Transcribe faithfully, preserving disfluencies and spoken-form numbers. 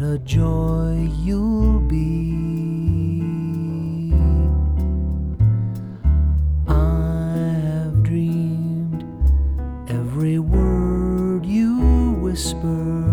what a joy you'll be. I have dreamed every word you whisper,